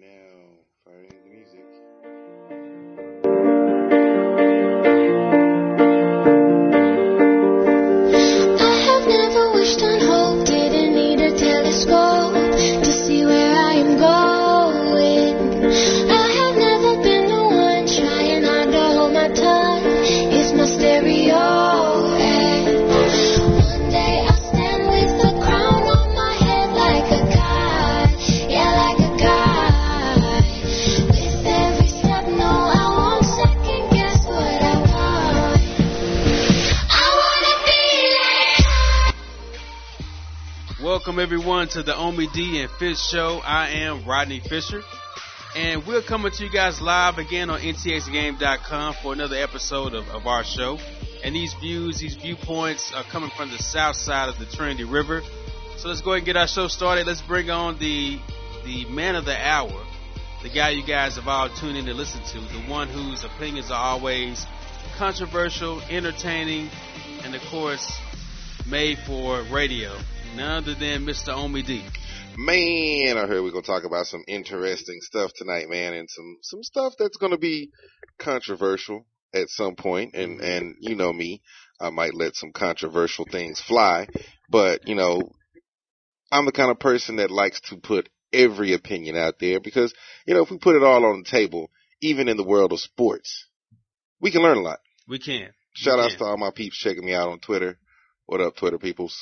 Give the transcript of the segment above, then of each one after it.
now, firing the music. I have never wished on hope, didn't need a telescope to see where I am going. I have never been the one trying hard to hold my tongue. It's my stereo. And one day I'll stand with the crown on my head like a god. Yeah, like a god. With every step, no, I won't second guess what I want. I wanna be like. Welcome everyone to the Omi D and Fish Show. I am Rodney Fisher, and we're coming to you guys live again on ntxgame.com for another episode of our show. And these viewpoints are coming from the south side of the Trinity River. So let's go ahead and get our show started. Let's bring on the man of the hour, the guy you guys have all tuned in to listen to, the one whose opinions are always controversial, entertaining, and of course made for radio. None other than Mr. Omi D. Man, I heard we're going to talk about some interesting stuff tonight, man, and some stuff that's going to be controversial at some point. And you know me, I might let some controversial things fly, but, you know, I'm the kind of person that likes to put every opinion out there because, you know, if we put it all on the table, even in the world of sports, we can learn a lot. We can. Shout outs to all my peeps checking me out on Twitter. What up, Twitter peoples?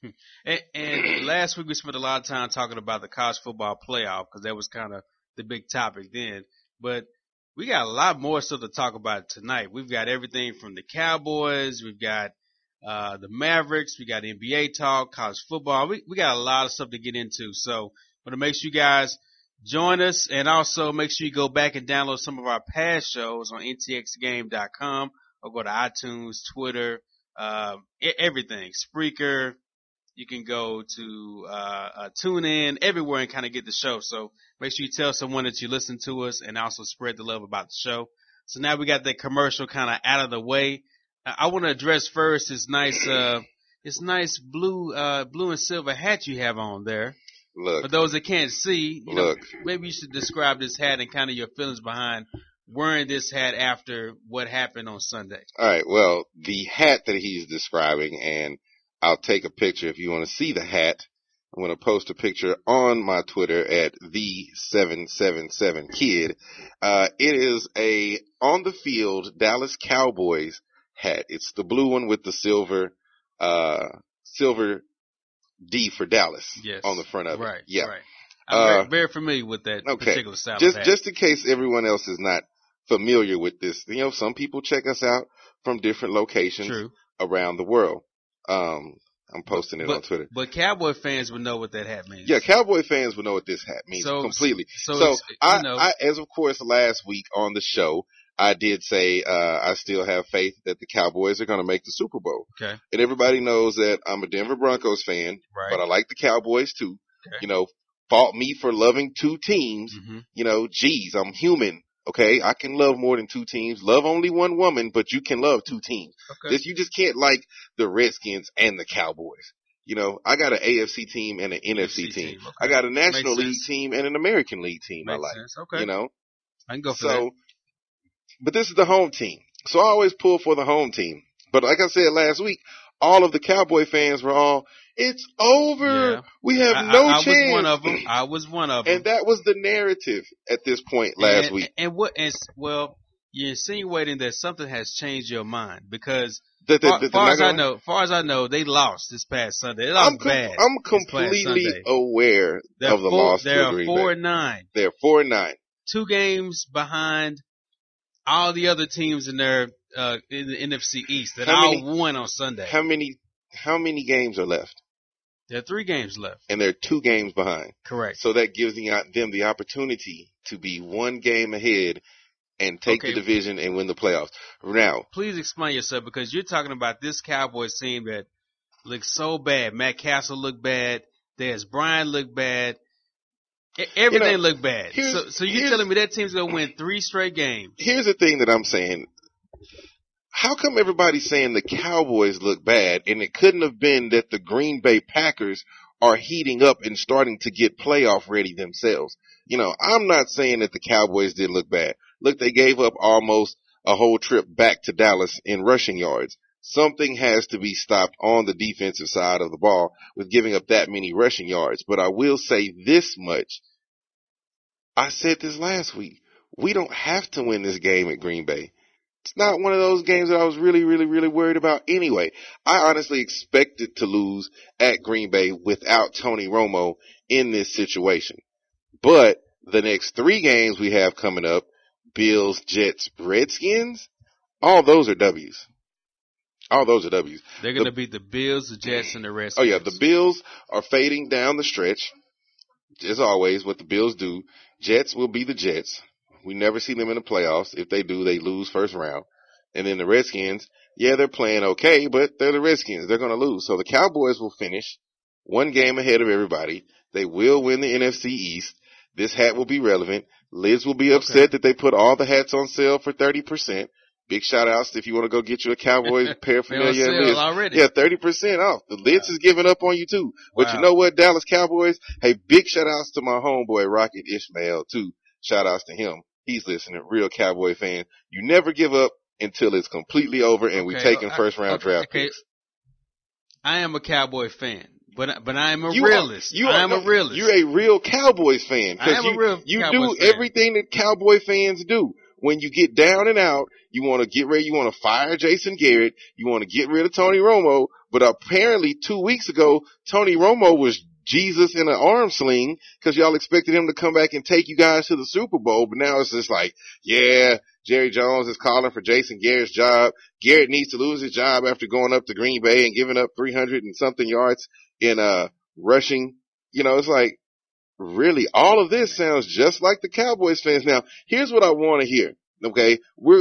And last week we spent a lot of time talking about the college football playoff because that was kind of the big topic then. But we got a lot more stuff to talk about tonight. We've got everything from the Cowboys, we've got the Mavericks, we got NBA talk, college football. We got a lot of stuff to get into. So I want to make sure you guys join us, and also make sure you go back and download some of our past shows on ntxgame.com or go to iTunes, Twitter, everything, Spreaker. You can go to TuneIn, everywhere, and kind of get the show. So make sure you tell someone that you listen to us, and also spread the love about the show. So now we got that commercial kind of out of the way. I want to address first this nice blue and silver hat you have on there. Look, For those that can't see, you know, maybe you should describe this hat and kind of your feelings behind wearing this hat after what happened on Sunday. all right, well, the hat that he's describing, and I'll take a picture if you want to see the hat. I'm going to post a picture on my Twitter at the777kid. It is a on the field Dallas Cowboys hat. It's the blue one with the silver D for Dallas on the front of it. Right. Yeah. Right. I'm very familiar with that particular style of hat. Just in case everyone else is not familiar with this, you know, some people check us out from different locations around the world. I'm posting it on Twitter. But Cowboy fans would know what that hat means. Yeah, Cowboy fans would know what this hat means completely. So I, as of course, last week on the show, I did say I still have faith that the Cowboys are going to make the Super Bowl. Okay. And everybody knows that I'm a Denver Broncos fan, but I like the Cowboys too. Okay. You know, fault me for loving two teams. Mm-hmm. You know, geez, I'm human. Okay, I can love more than two teams. Love only one woman, but you can love two teams. Okay. You just can't like the Redskins and the Cowboys. You know, I got an AFC team and an NFC team. Okay. I got a National League team and an American League team. Makes I like. Sense. Okay. You know, I can go for that. But this is the home team, so I always pull for the home team. But like I said last week, all of the Cowboy fans were all, "It's over. Yeah. We have no chance." I was one of them. And that was the narrative at this point last week. Well, you're insinuating that something has changed your mind because, far as I know, they lost this past Sunday. They lost bad. I'm completely aware of the loss to Green Bay. They're 4-9. They're 4-9. 2 games behind all the other teams in their in the NFC East that all won on Sunday. How many games are left? There are 3 games left. And they're 2 games behind. Correct. So that gives them the opportunity to be 1 game ahead and take the division and win the playoffs. Now, please explain yourself, because you're talking about this Cowboys team that looks so bad. Matt Castle looked bad. Dez Bryant looked bad. Everything looked bad. So you're telling me that team's going to win 3 straight games? Here's the thing that I'm saying. How come everybody's saying the Cowboys look bad, and it couldn't have been that the Green Bay Packers are heating up and starting to get playoff ready themselves. You know, I'm not saying that the Cowboys didn't look bad. Look, they gave up almost a whole trip back to Dallas in rushing yards. Something has to be stopped on the defensive side of the ball with giving up that many rushing yards. But I will say this much. I said this last week. We don't have to win this game at Green Bay. It's not one of those games that I was really, really, really worried about anyway. I honestly expected to lose at Green Bay without Tony Romo in this situation. But the next 3 games we have coming up, Bills, Jets, Redskins, all those are W's. All those are W's. They're going to beat the Bills, the Jets, and the Redskins. Oh, yeah. The Bills are fading down the stretch. As always, what the Bills do. Jets will be the Jets. We never see them in the playoffs. If they do, they lose first round. And then the Redskins, yeah, they're playing okay, but they're the Redskins. They're going to lose. So the Cowboys will finish 1 game ahead of everybody. They will win the NFC East. This hat will be relevant. Liz will be upset that they put all the hats on sale for 30%. Big shout outs if you want to go get you a Cowboys paraphernalia. Liz. Already. Yeah, 30% off. The Liz is giving up on you too. But you know what, Dallas Cowboys? Hey, big shout outs to my homeboy Rocket Ishmael too. Shout outs to him. He's listening. Real Cowboy fan. You never give up until it's completely over and we're taking first round draft picks. I am a Cowboy fan. But I am a realist. I am a realist. You're a real Cowboys fan. I am a real You Cowboys do fan. everything that Cowboy fans do. When you get down and out, you want to get ready. You want to fire Jason Garrett. You want to get rid of Tony Romo. But apparently 2 weeks ago, Tony Romo was Jesus in an arm sling because y'all expected him to come back and take you guys to the Super Bowl. But now it's just like, yeah, Jerry Jones is calling for Jason Garrett's job. Garrett needs to lose his job after going up to Green Bay and giving up 300 and something yards in rushing. You know, it's like, really, all of this sounds just like the Cowboys fans. Now, here's what I want to hear. Okay,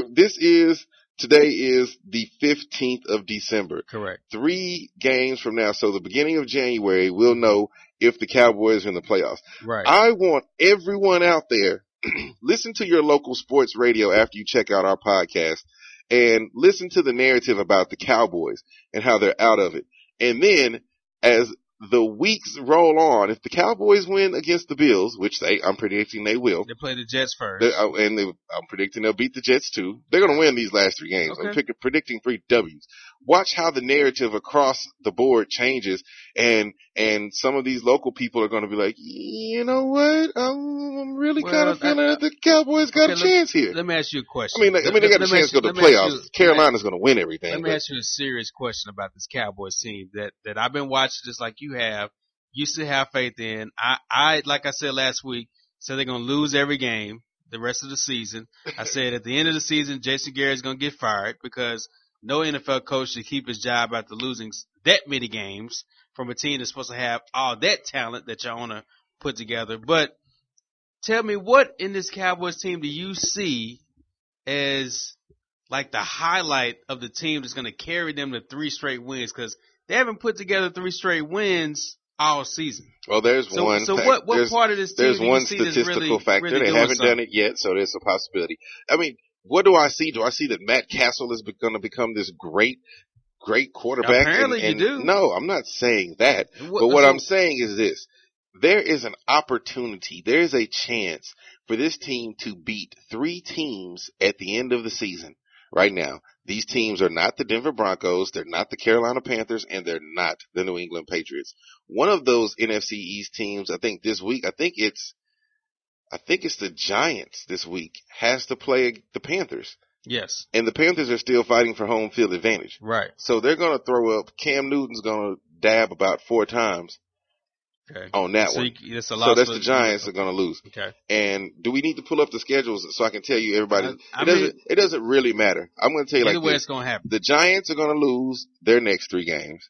today is the 15th of December. Correct. 3 games from now, so the beginning of January, we'll know if the Cowboys are in the playoffs. Right. I want everyone out there, listen to your local sports radio after you check out our podcast and listen to the narrative about the Cowboys and how they're out of it. And then as the weeks roll on, if the Cowboys win against the Bills, which I'm predicting they will. They play the Jets first. I'm predicting they'll beat the Jets too. They're going to win these last 3 games. Okay. I'm predicting 3 W's. Watch how the narrative across the board changes, and some of these local people are going to be like, you know what? I'm really kind of feeling that the Cowboys got a chance here. Let me ask you a question. I mean, they got a chance to go to the playoffs. Carolina's going to win everything. Let me ask you a serious question about this Cowboys team that I've been watching just like you have. You still have faith in. I like I said last week, said they're going to lose every game the rest of the season. I said at the end of the season, Jason Garrett is going to get fired because no NFL coach should keep his job after losing that many games from a team that's supposed to have all that talent that y'all want to put together. But tell me, what in this Cowboys team do you see as like the highlight of the team that's going to carry them to 3 straight wins? Because they haven't put together 3 straight wins all season. Well, there's one. So what part of this team there's do you one see statistical that's really, factor. really they haven't something? done it yet, so there's a possibility. I mean, what do I see? Do I see that Matt Castle is going to become this great quarterback? Apparently you do. No, I'm not saying that. But what I'm saying is this. There is an opportunity. There is a chance for this team to beat 3 teams at the end of the season. Right now, these teams are not the Denver Broncos, they're not the Carolina Panthers, and they're not the New England Patriots. One of those NFC East teams, I think this week, I think it's the Giants this week, has to play the Panthers. Yes. And the Panthers are still fighting for home field advantage. Right. So they're going to throw up, Cam Newton's going to dab about 4 times. Okay. On that one. So that's the Giants are going to lose. Okay. And do we need to pull up the schedules so I can tell you everybody? It doesn't really matter. I'm going to tell you like this. It's going to happen. The Giants are going to lose their next 3 games.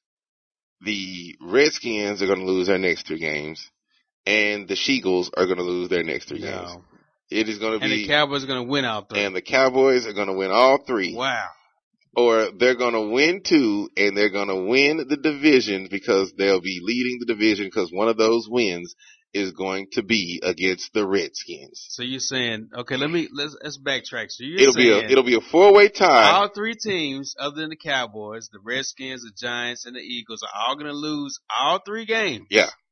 The Redskins are going to lose their next 3 games. And the Sheagles are going to lose their next 3 games. It is going to be. And the Cowboys are going to win all 3. And the Cowboys are going to win all 3. Wow. Or they're going to win 2, and they're going to win the division because they'll be leading the division because one of those wins is going to be against the Redskins. So you're saying, okay, let's backtrack. So it'll be a 4-way tie. All 3 teams other than the Cowboys, the Redskins, the Giants, and the Eagles are all going to lose all 3 games. Yeah.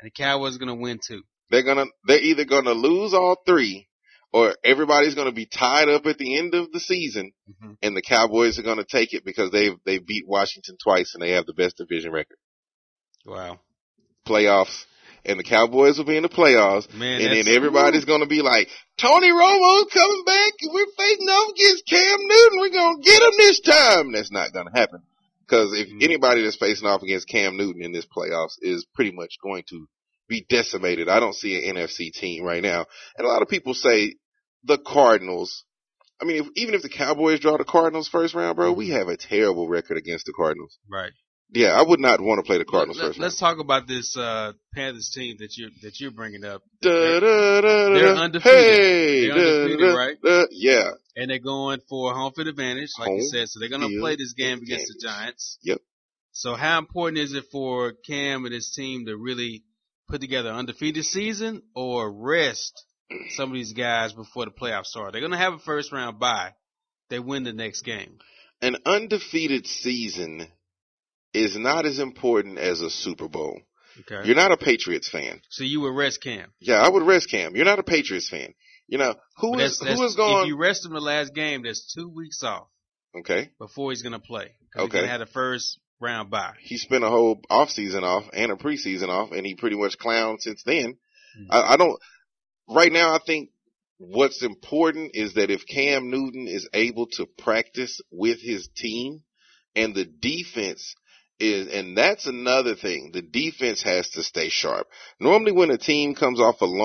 And the Cowboys are going to win 2. They're either going to lose all 3, or everybody's going to be tied up at the end of the season, and the Cowboys are going to take it because they beat Washington twice and they have the best division record. Wow. Playoffs. And the Cowboys will be in the playoffs. Man, and then everybody's going to be like, Tony Romo's coming back and we're facing off against Cam Newton. We're going to get him this time. That's not going to happen. Because if anybody that's facing off against Cam Newton in this playoffs is pretty much going to be decimated. I don't see an NFC team right now. And a lot of people say the Cardinals. I mean, even if the Cowboys draw the Cardinals first round, bro, we have a terrible record against the Cardinals. Right. Yeah, I would not want to play the Cardinals first round. Let's talk about this Panthers team that you're bringing up. They're undefeated. Hey, they're undefeated, right? Yeah. And they're going for home field advantage, like you said. So they're going to play this game against the Giants. Yep. So how important is it for Cam and his team to really put together an undefeated season or rest some of these guys before the playoffs start? They're going to have a first round bye. They win the next game. An undefeated season is not as important as a Super Bowl. Okay. You're not a Patriots fan. So you would rest Cam? Yeah, I would rest Cam. You're not a Patriots fan. You know, who is going? If you rest him the last game, there's 2 weeks off. Okay. Before he's going to play. Okay. He's going to have the first round bye. He spent a whole offseason off and a preseason off, and he pretty much clowned since then. I don't. Right now, I think what's important is that if Cam Newton is able to practice with his team, and the defense and that's another thing. The defense has to stay sharp. Normally when a team comes off a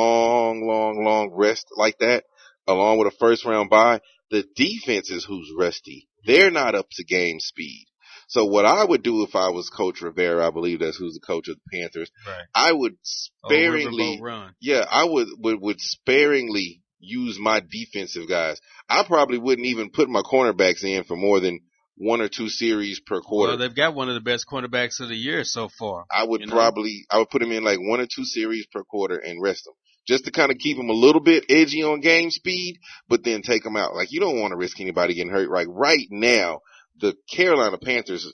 long rest like that, along with a first round bye, the defense is who's rusty. They're not up to game speed. So what I would do if I was Coach Rivera, I believe that's who's the coach of the Panthers, right. I would sparingly, I would sparingly use my defensive guys. I probably wouldn't even put my cornerbacks in for more than 1 or 2 series per quarter. Well, they've got one of the best cornerbacks of the year so far. I would put him in like 1 or 2 series per quarter and rest him. Just to kind of keep him a little bit edgy on game speed, but then take him out. Like, you don't want to risk anybody getting hurt. Like, right now, the Carolina Panthers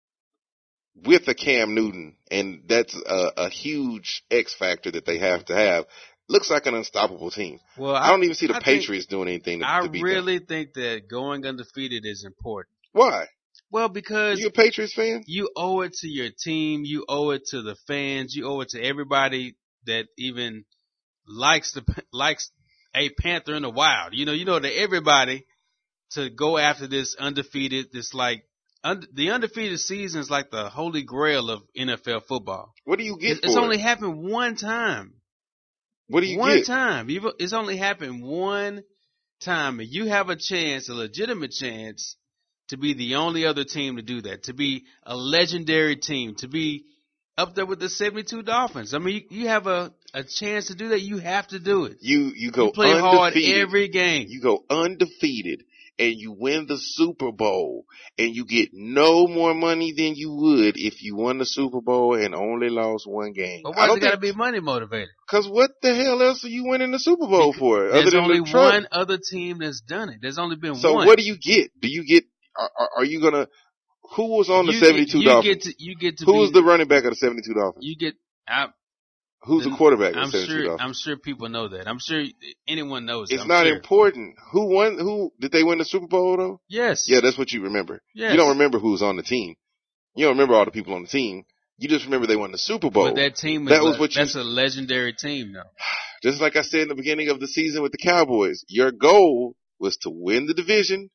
with a Cam Newton, and that's a huge X factor that they have to have, looks like an unstoppable team. Well, I don't even see the Patriots doing anything to beat them. I really think that going undefeated is important. Why? Well, because you a Patriots fan? You owe it to your team. You owe it to the fans. You owe it to everybody that even likes a Panther in the wild. You know that everybody to go after this undefeated, the undefeated season is like the holy grail of NFL football. What do you get It's only happened one time. What do you get? One time. It's only happened one time. And you have a legitimate chance, to be the only other team to do that, to be a legendary team, to be up there with the 72 Dolphins. I mean, you have a chance to do that. You have to do it. You go play undefeated. Hard every game. You go undefeated, and you win the Super Bowl, and you get no more money than you would if you won the Super Bowl and only lost one game. But why does it got to be money motivated? Because what the hell else are you winning the Super Bowl for? There's only one other team that's done it. There's only been one. So what do you get? Do you get? Are you gonna? Who was on the 72 Dolphins? Who was the running back of the 72 Dolphins? Who's the quarterback of the 72 Dolphins? I'm sure people know that. I'm sure anyone knows that. It's not important. Who won? Who did they win the Super Bowl though? Yes. Yeah, that's what you remember. Yes. You don't remember who's on the team. You don't remember all the people on the team. You just remember they won the Super Bowl. But that team that's a legendary team though. Just like I said in the beginning of the season with the Cowboys, your goal was to win the division,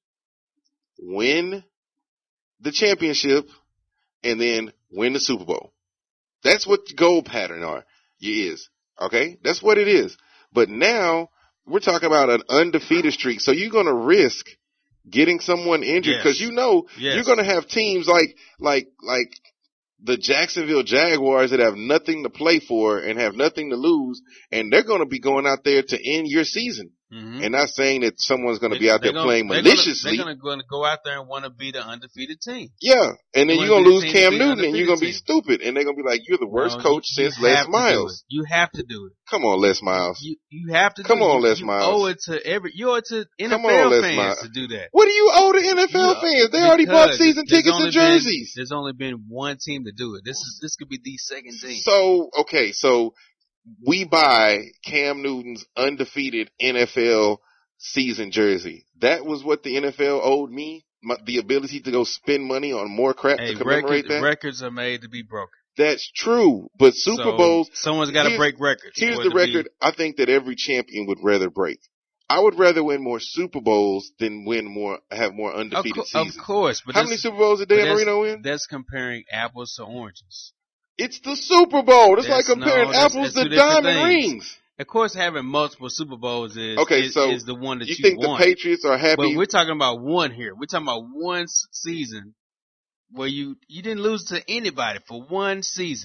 win the championship, and then win the Super Bowl. That's what the goal pattern is. Okay? That's what it is. But now we're talking about an undefeated streak. So you're going to risk getting someone injured because you're going to have teams like the Jacksonville Jaguars that have nothing to play for and have nothing to lose, and they're going to be going out there to end your season. And not saying that someone's going to be out there playing maliciously. They're going to go out there and want to be the undefeated team. Yeah, and then you're going to lose Cam Newton, and you're going to be stupid, and they're going to be like, "You're the worst coach since Les Miles." You have to do it. Come on, Les Miles. You have to. Come on, Les Miles. You owe it to you owe it to NFL fans to do that. What do you owe to NFL fans? They already bought season tickets and jerseys. There's only been one team to do it. This could be the second team. So we buy Cam Newton's undefeated NFL season jersey. That was what the NFL owed me, the ability to go spend money on more crap to commemorate that. Records are made to be broken. That's true, but Super Bowls. Someone's got to break records. Here's the record I think that every champion would rather break. I would rather win more Super Bowls than have more undefeated seasons. Of course. But how many Super Bowls did Dan Marino win? That's comparing apples to oranges. It's the Super Bowl. It's like comparing apples to diamond rings. Of course, having multiple Super Bowls is the one that you think want. The Patriots are happy? But we're talking about one here. We're talking about one season where you didn't lose to anybody for one season.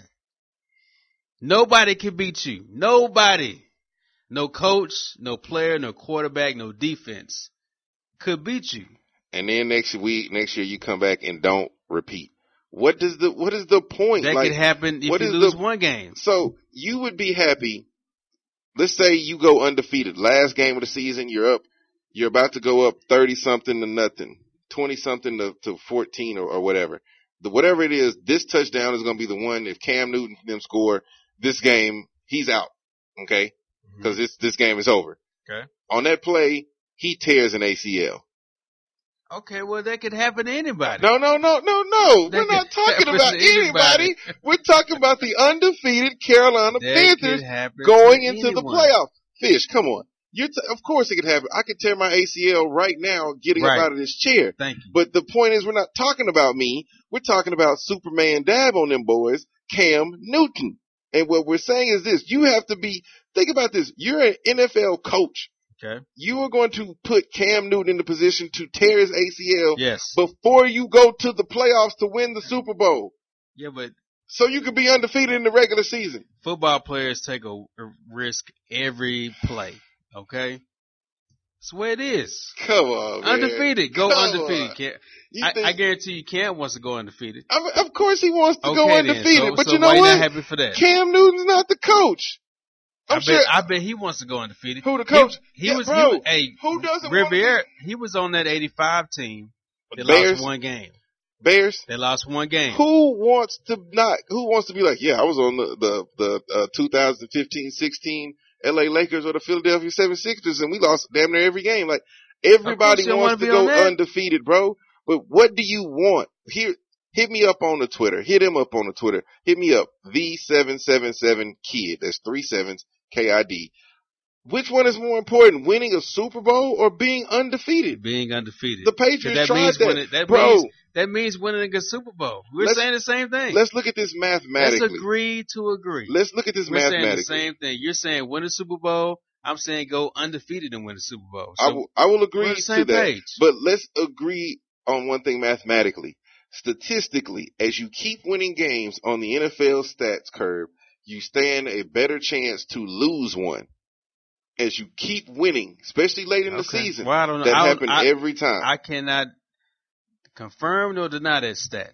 Nobody can beat you. Nobody. No coach, no player, no quarterback, no defense could beat you. And then next year you come back and don't repeat. What is the point? That could happen if you lose one game. So you would be happy. Let's say you go undefeated. Last game of the season, you're up. You're about to go up 30-something to nothing, 20-something to 14 or whatever. Whatever it is, this touchdown is going to be the one. If Cam Newton and them score this game, he's out. Okay, because this game is over. Okay. On that play, he tears an ACL. Okay, well, that could happen to anybody. No. We're not talking about anybody. We're talking about the undefeated Carolina Panthers going into the playoffs. Fish, come on. Of course it could happen. I could tear my ACL right now getting up out of this chair. Thank you. But the point is, we're not talking about me. We're talking about Superman Dab on them boys, Cam Newton. And what we're saying is this. You have to think about this. You're an NFL coach. Okay. You are going to put Cam Newton in the position to tear his ACL before you go to the playoffs to win the Super Bowl. Yeah, but so you could be undefeated in the regular season. Football players take a risk every play. Okay, that's the way it is. Come on, man. Undefeated, go undefeated. I guarantee you, Cam wants to go undefeated. Of course, he wants to go undefeated. But you know what? Not happy for that. Cam Newton's not the coach. I bet he wants to go undefeated. Who the coach? Who doesn't? Riviera. He was on that 85 team. They lost one game. Bears. They lost one game. Who wants to be like? Yeah, I was on the 2015-16 LA Lakers or the Philadelphia 76ers, and we lost damn near every game. Like everybody wants to go undefeated, bro. But what do you want? Here, hit me up on the Twitter. Hit him up on the Twitter. Hit me up. The777kid. That's 3 7s. KID. Which one is more important, winning a Super Bowl or being undefeated? Being undefeated. The Patriots tried that. That means winning a Super Bowl. We're saying the same thing. Let's look at this mathematically. Let's agree to agree. Let's look at this mathematically. We're saying the same thing. You're saying win a Super Bowl. I'm saying go undefeated and win a Super Bowl. So I will agree to that. Page. But let's agree on one thing mathematically. Statistically, as you keep winning games on the NFL stats curve, you stand a better chance to lose one. As you keep winning, especially late in the season. Well, I don't know. That happens every time. I cannot confirm nor deny that stat.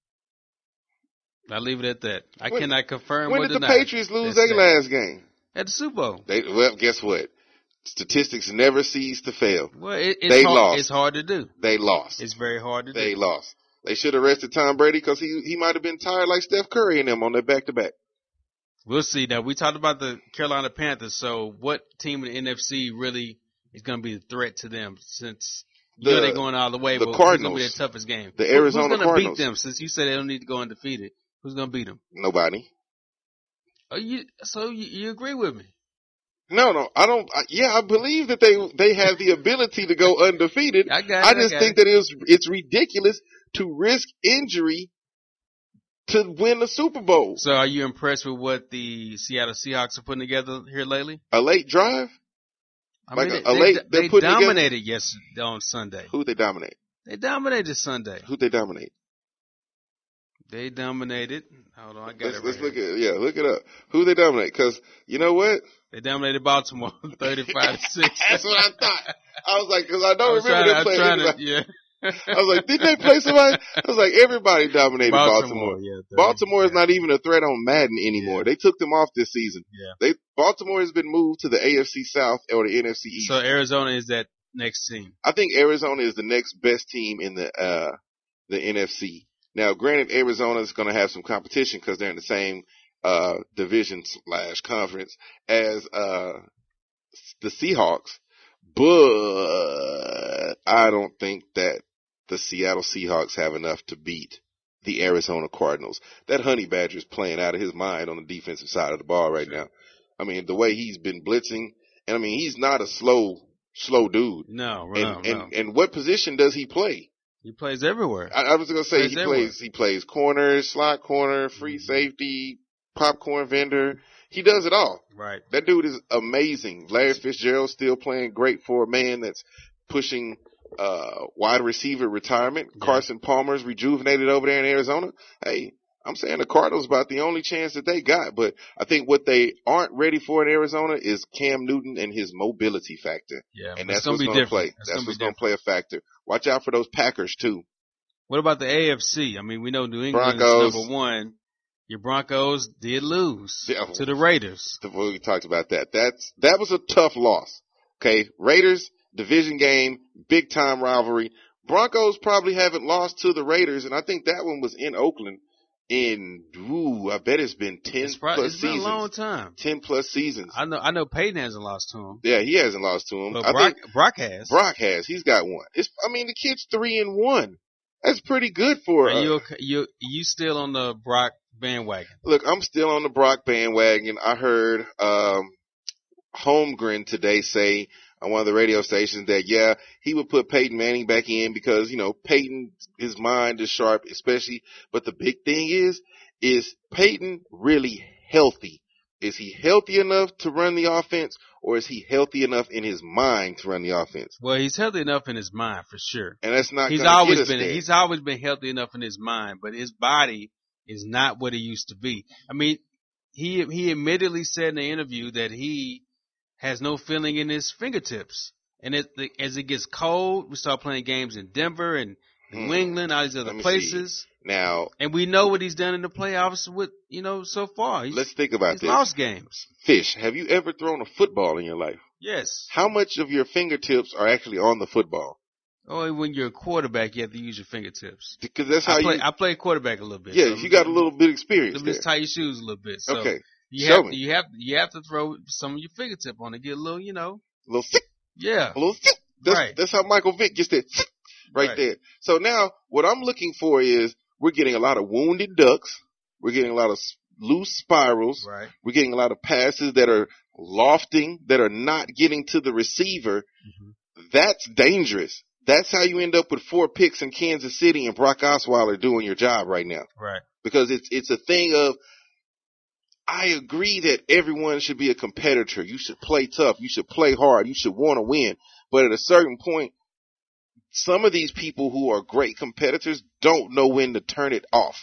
I'll leave it at that. I cannot confirm or deny. When did the Patriots lose their last game? At the Super Bowl. Well, guess what? Statistics never cease to fail. Well, lost. It's hard to do. They lost. It's very hard to do. They lost. They should have rested Tom Brady because he might have been tired like Steph Curry and them on that back-to-back. We'll see. Now, we talked about the Carolina Panthers, so what team in the NFC really is going to be a threat to them since they're going all the way? The but Cardinals. Who's going to be the toughest game? The Arizona Cardinals. Who's going to beat them since you said they don't need to go undefeated? Who's going to beat them? Nobody. Oh, you agree with me? No, I don't. I believe that they have the ability to go undefeated. I just think that it's ridiculous to risk injury to win the Super Bowl. So are you impressed with what the Seattle Seahawks are putting together here lately? A late drive? They dominated yesterday on Sunday. Who'd they dominate? They dominated Sunday. Who'd they dominate? They dominated. Hold on, I got it. Let's look it up. Who'd they dominate? Because you know what? They dominated Baltimore 35-6. That's what I thought. I was like, because I don't remember them playing anybody. Yeah. I was like, didn't they play somebody? I was like, everybody dominated Baltimore. Yeah, Baltimore is not even a threat on Madden anymore. They took them off this season. Yeah. Baltimore has been moved to the AFC South or the NFC East. So Arizona is that next team. I think Arizona is the next best team in the NFC. Now, granted, Arizona is going to have some competition because they're in the same division / conference as the Seahawks, but I don't think that the Seattle Seahawks have enough to beat the Arizona Cardinals. That Honey Badger is playing out of his mind on the defensive side of the ball right now. I mean, the way he's been blitzing, and I mean, he's not a slow dude. No. And what position does he play? He plays everywhere. I was going to say he plays corner, slot corner, free safety, popcorn vendor. He does it all. Right. That dude is amazing. Larry Fitzgerald still playing great for a man that's pushing wide receiver retirement. Yeah. Carson Palmer's rejuvenated over there in Arizona. Hey, I'm saying the Cardinals about the only chance that they got, but I think what they aren't ready for in Arizona is Cam Newton and his mobility factor. Yeah, and that's what's going to play. That's what's going to play a factor. Watch out for those Packers too. What about the AFC? I mean, we know New England is number one. Your Broncos did lose to the Raiders. We talked about that. That was a tough loss. Okay, Raiders, division game, big time rivalry. Broncos probably haven't lost to the Raiders, and I think that one was in Oakland. I bet it's been 10 plus seasons. It's been a long time. 10 plus seasons. I know Peyton hasn't lost to him. Yeah, he hasn't lost to him. But Brock has. Brock has. He's got one. The kid's 3-1. That's pretty good for you still on the Brock bandwagon? Look, I'm still on the Brock bandwagon. I heard Holmgren today say on one of the radio stations that, he would put Peyton Manning back in because, Peyton, his mind is sharp, especially. But the big thing is Peyton really healthy? Is he healthy enough to run the offense, or is he healthy enough in his mind to run the offense? Well, he's healthy enough in his mind for sure. And that's not. He's always been healthy enough in his mind, but his body is not what it used to be. I mean, he admittedly said in the interview that he has no feeling in his fingertips. And as it gets cold, we start playing games in Denver and New England, all these other places. Now, and we know what he's done in the playoffs with, so far. Let's think about this. He's lost games. Fish, have you ever thrown a football in your life? Yes. How much of your fingertips are actually on the football? Oh, when you're a quarterback, you have to use your fingertips. Because that's how I play quarterback a little bit. Yeah, so you got a little bit of experience. Just tie your shoes a little bit. So okay. You have to throw some of your fingertip on to get a little, A little sick. Yeah. A little sick. That's how Michael Vick gets that right there. So now what I'm looking for is we're getting a lot of wounded ducks. We're getting a lot of loose spirals. Right. We're getting a lot of passes that are lofting, that are not getting to the receiver. Mm-hmm. That's dangerous. That's how you end up with 4 picks in Kansas City and Brock Osweiler doing your job right now. Right. Because it's a thing of, I agree that everyone should be a competitor. You should play tough. You should play hard. You should want to win. But at a certain point, some of these people who are great competitors don't know when to turn it off.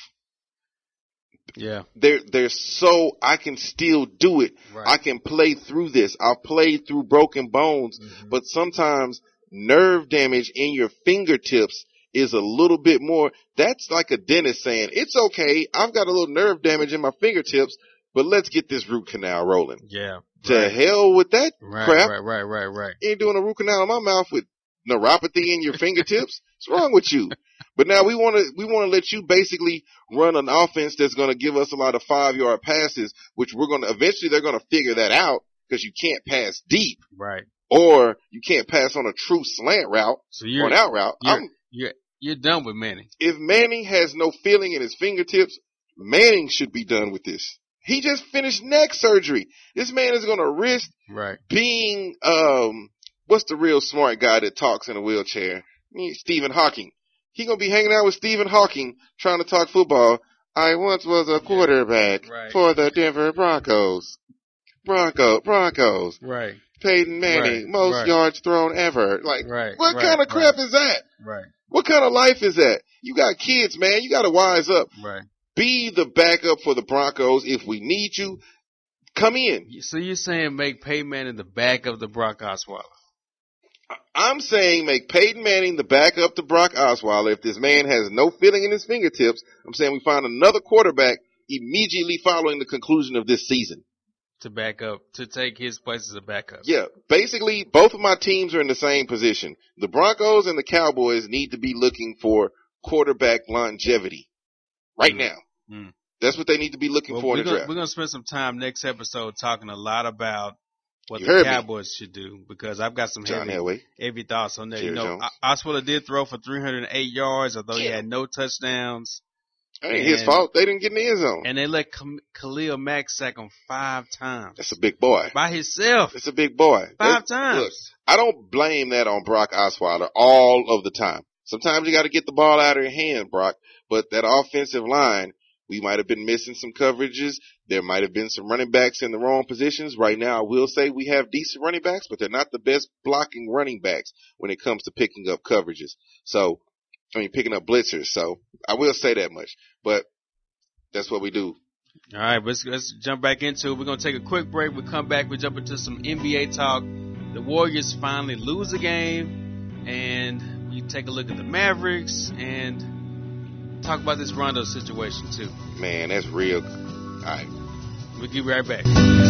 Yeah. They're so, I can still do it. Right. I can play through this. I'll play through broken bones. Mm-hmm. But sometimes nerve damage in your fingertips is a little bit more. That's like a dentist saying, it's okay. I've got a little nerve damage in my fingertips, but let's get this root canal rolling. Yeah. To hell with that crap. Right. You ain't doing a root canal in my mouth with neuropathy in your fingertips. What's wrong with you? But now we want to let you basically run an offense that's going to give us a lot of 5-yard passes, which eventually they're going to figure that out because you can't pass deep. Right. Or you can't pass on a true slant route or an out route. You're done with Manning. If Manning has no feeling in his fingertips, Manning should be done with this. He just finished neck surgery. This man is going to risk being, what's the real smart guy that talks in a wheelchair? Stephen Hawking. He's going to be hanging out with Stephen Hawking trying to talk football. I once was a quarterback for the Denver Broncos. Broncos. Right. Peyton Manning, most yards thrown ever. What kind of crap is that? Right. What kind of life is that? You got kids, man. You got to wise up. Right. Be the backup for the Broncos if we need you. come in. So you're saying make Peyton Manning the backup to Brock Osweiler? I'm saying make Peyton Manning the backup to Brock Osweiler. If this man has no feeling in his fingertips, I'm saying we find another quarterback immediately following the conclusion of this season. To take his place as a backup. Yeah, basically, both of my teams are in the same position. The Broncos and the Cowboys need to be looking for quarterback longevity right now. Mm. That's what they need to be looking for in the draft. We're going to spend some time next episode talking a lot about what the Cowboys should do, because I've got some heavy thoughts on that. Jerry Osweiler did throw for 308 yards, although he had no touchdowns. Ain't his fault. They didn't get in the end zone. And they let Khalil Mack sack him 5 times. That's a big boy. By himself. It's a big boy. 5 times. Look, I don't blame that on Brock Osweiler all of the time. Sometimes you got to get the ball out of your hand, Brock. But that offensive line, we might have been missing some coverages. There might have been some running backs in the wrong positions. Right now, I will say we have decent running backs, but they're not the best blocking running backs when it comes to picking up coverages. Picking up blitzers. So I will say that much, but that's what we do. All right, let's jump back into it. We're going to take a quick break. We come back. We jump into some NBA talk. The Warriors finally lose a game, and we take a look at the Mavericks and talk about this Rondo situation too. Man, that's real. All right. We'll get right back.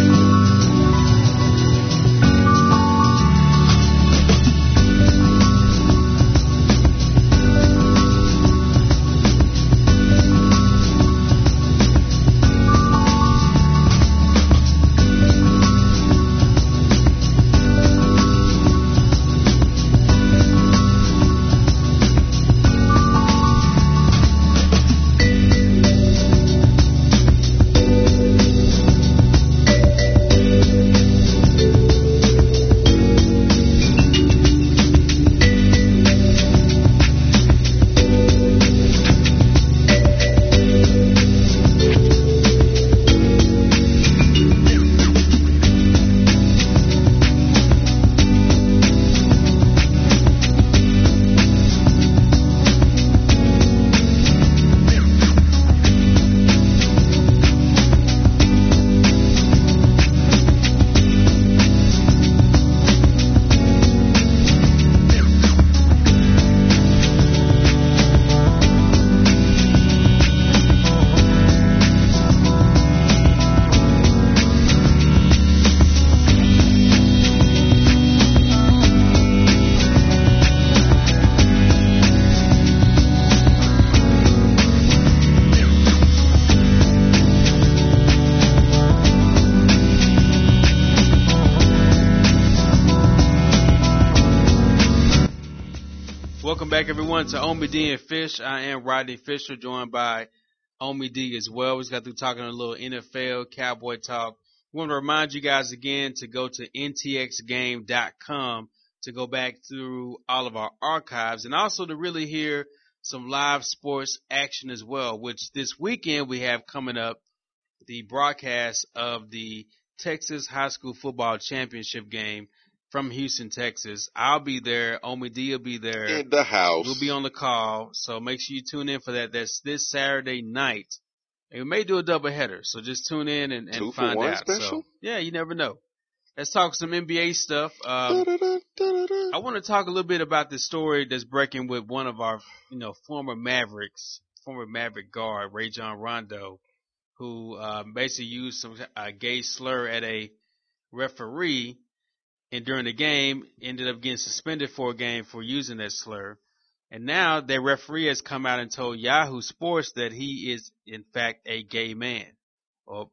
Welcome back, everyone, to Omi D and Fish. I am Rodney Fisher, joined by Omi D as well. We just got through talking a little NFL Cowboy talk. We want to remind you guys again to go to ntxgame.com to go back through all of our archives and also to really hear some live sports action as well, which this weekend we have coming up the broadcast of the Texas High School Football Championship game from Houston, Texas. I'll be there. Omi D will be there. In the house. We'll be on the call, so make sure you tune in for that. That's this Saturday night. And we may do a doubleheader, so just tune in and find out. Special? So, yeah, you never know. Let's talk some NBA stuff. I want to talk a little bit about this story that's breaking with one of our, former Maverick guard, Rajon Rondo, who basically used some gay slur at a referee. And during the game, ended up getting suspended for a game for using that slur. And now their referee has come out and told Yahoo Sports that he is, in fact, a gay man. Or,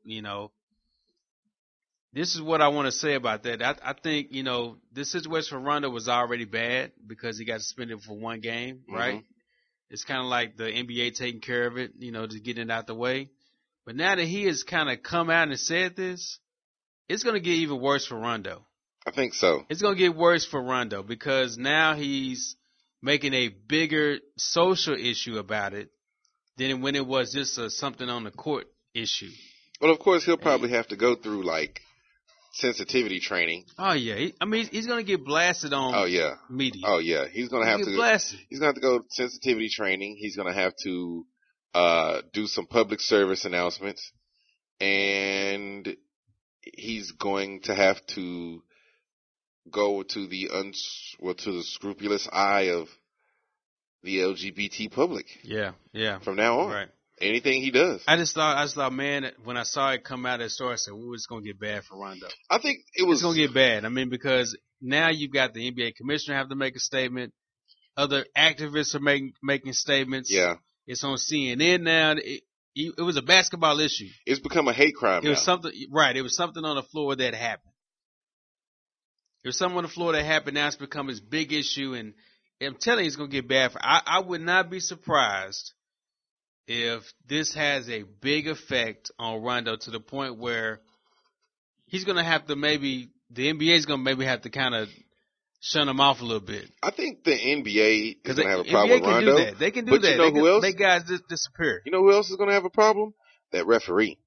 this is what I want to say about that. I think, this situation for Rondo was already bad because he got suspended for one game, right? Mm-hmm. It's kind of like the NBA taking care of it, just getting it out the way. But now that he has kind of come out and said this, it's going to get even worse for Rondo. I think so. It's going to get worse for Rondo because now he's making a bigger social issue about it than when it was just something on the court issue. Well, of course, he'll probably have to go through, sensitivity training. Oh, yeah. He's going to get blasted on media. Oh, yeah. He's going to have to blasted. He's going to have to go sensitivity training. He's going to have to do some public service announcements. And he's going to have to go to the scrupulous eye of the LGBT public. Yeah. From now on. Right. Anything he does. I just thought, man, when I saw it come out of the store, I said, "Ooh, it's gonna get bad for Rondo." I think it's gonna get bad. I mean, because now you've got the NBA commissioner have to make a statement. Other activists are making statements. Yeah. It's on CNN now. It was a basketball issue. It's become a hate crime. It was something, right? It was something on the floor that happened. It was something on the floor that happened. Now it's become this big issue, and I'm telling you, it's gonna get bad. I would not be surprised if this has a big effect on Rondo to the point where he's gonna have to the NBA is gonna maybe have to kind of shun him off a little bit. I think the NBA is going to have a NBA problem with Rondo. Do that. They can do but that. You know who else? Make guys disappear. You know who else is going to have a problem? That referee.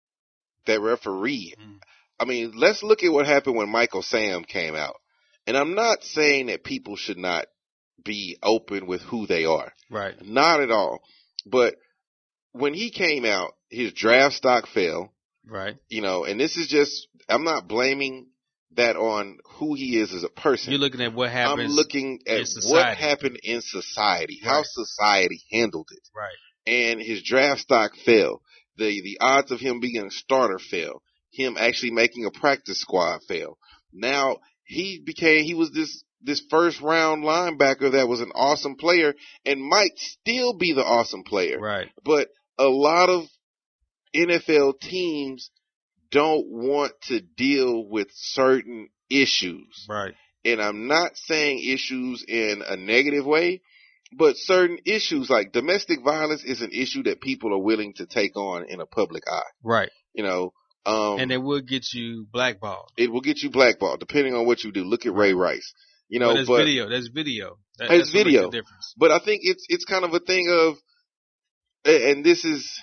I mean, let's look at what happened when Michael Sam came out. And I'm not saying that people should not be open with who they are. Right. Not at all. But when he came out, his draft stock fell. Right. And this is just, I'm not blaming that on who he is as a person. You're looking at what happens. I'm looking at what happened in society, right. How society handled it. Right. And his draft stock fell. The odds of him being a starter fell. Him actually making a practice squad fell. Now he was this first round linebacker that was an awesome player and might still be the awesome player. Right. But a lot of NFL teams don't want to deal with certain issues. Right. And I'm not saying issues in a negative way, but certain issues like domestic violence is an issue that people are willing to take on in a public eye. Right. And it will get you blackballed. It will get you blackballed depending on what you do. Look at Ray Rice. There's video. That's video. That's video. The difference. But I think it's kind of a thing of, and this is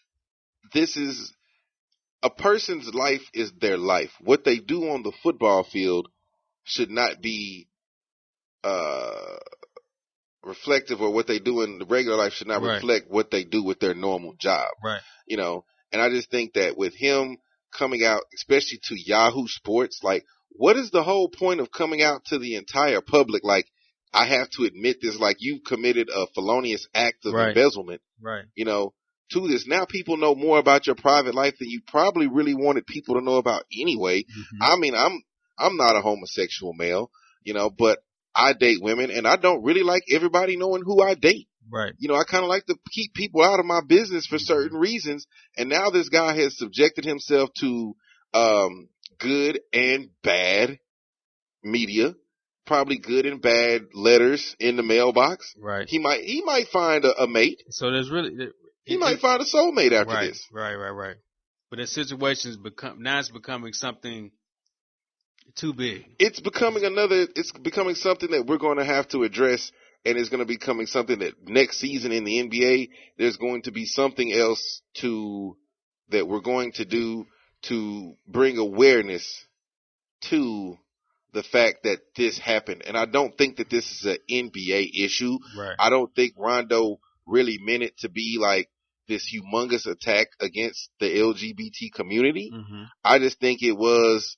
a person's life is their life. What they do on the football field should not be reflective, or what they do in the regular life should not reflect what they do with their normal job. Right. And I just think that with him coming out, especially to Yahoo Sports, like, what is the whole point of coming out to the entire public? Like, I have to admit this, like, you've committed a felonious act of embezzlement. Right. To this. Now people know more about your private life than you probably really wanted people to know about anyway. Mm-hmm. I mean, I'm not a homosexual male, but I date women, and I don't really like everybody knowing who I date. Right. I kind of like to keep people out of my business for certain reasons. And now this guy has subjected himself to good and bad media, probably good and bad letters in the mailbox. Right. He might find a mate. So there's really he might find a soulmate after this. Right. But the situation's becoming something too big. It's becoming something that we're going to have to address, and it's going to be becoming something that next season in the NBA, there's going to be something else that we're going to do to bring awareness to the fact that this happened. And I don't think that this is an NBA issue. Right. I don't think Rondo really meant it to be like this humongous attack against the LGBT community. Mm-hmm. I just think it was,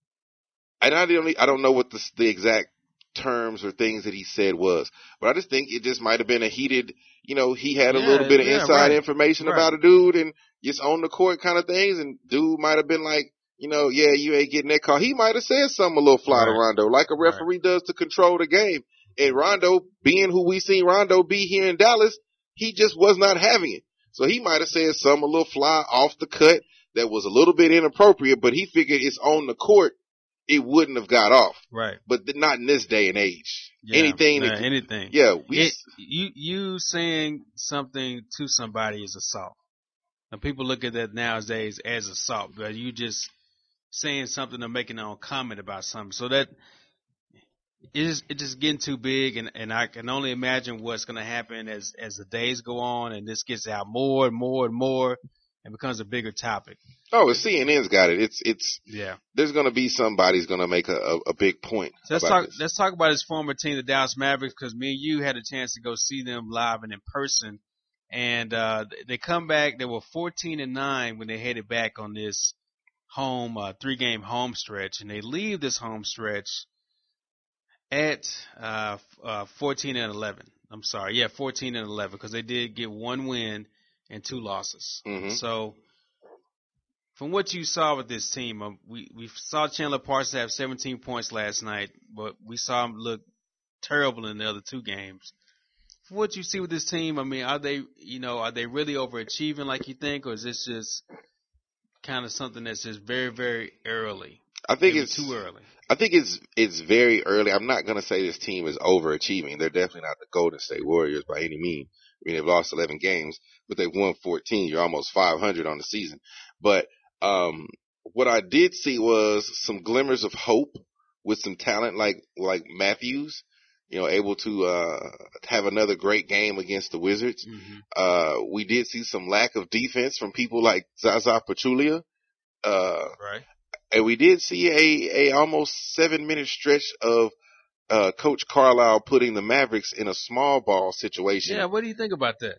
and I don't know what the exact terms or things that he said was, but I just think it just might have been a heated, he had a little bit of inside information about a dude and just on the court kind of things, and dude might have been like, you ain't getting that call. He might have said something a little fly to Rondo, like a referee does to control the game. And Rondo, being who we seen Rondo be here in Dallas, he just was not having it. So he might have said something a little fly off the cut that was a little bit inappropriate, but he figured it's on the court, it wouldn't have got off. Right. But not in this day and age. Yeah, anything. Yeah. You saying something to somebody is assault. And people look at that nowadays as assault, but you just saying something or making a comment about something. So that it's just getting too big, and I can only imagine what's going to happen as the days go on, and this gets out more and more and more, and becomes a bigger topic. Oh, CNN's got it. It's yeah. There's going to be somebody's going to make a big point. So let's talk about his former team, the Dallas Mavericks, because me and you had a chance to go see them live and in person, and they come back. They were 14-9 when they headed back on this home 3-game home stretch, and they leave this home stretch at 14-11. I'm sorry, 14-11, because they did get 1 win and 2 losses. Mm-hmm. So, from what you saw with this team, we saw Chandler Parsons have 17 points last night, but we saw him look terrible in the other 2 games. From what you see with this team, I mean, are they really overachieving like you think, or is this just kind of something that's just very, very early? I think Maybe it's too early. I think it's very early. I'm not going to say this team is overachieving. They're definitely not the Golden State Warriors by any means. I mean, they've lost 11 games, but they've won 14. You're almost 500 on the season. But what I did see was some glimmers of hope with some talent like Matthews, able to have another great game against the Wizards. Mm-hmm. We did see some lack of defense from people like Zaza Pachulia. Right. And we did see a almost 7-minute stretch of Coach Carlisle putting the Mavericks in a small ball situation. Yeah, what do you think about that?